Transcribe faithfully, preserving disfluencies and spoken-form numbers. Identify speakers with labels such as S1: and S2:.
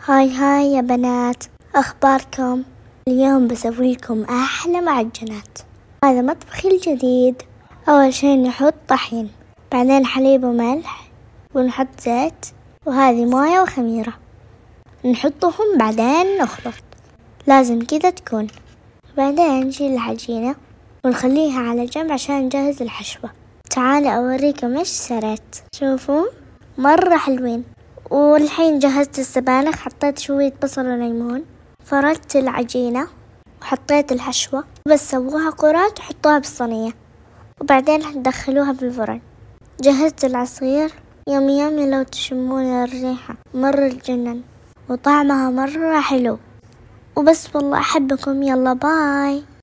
S1: هاي هاي يا بنات، أخباركم؟ اليوم بسوي لكم أحلى معجنات. هذا مطبخي الجديد. أول شي نحط طحين، بعدين حليب وملح، ونحط زيت، وهذه موية وخميرة نحطهم، بعدين نخلط. لازم كذا تكون. بعدين نشيل العجينة ونخليها على جنب عشان نجهز الحشوة. تعالي أوريكم إيش سرت. شوفوا مرة حلوين. والحين جهزت السبانخ، حطيت شوية بصل وليمون، فردت العجينة وحطيت الحشوة، بس سووها كرات وحطوها بالصينية، وبعدين هندخلوها بالفرن. جهزت العصير، يوم يوم لو تشمون الريحة مرة تجنن، وطعمها مرة حلو. وبس والله أحبكم، يلا باي.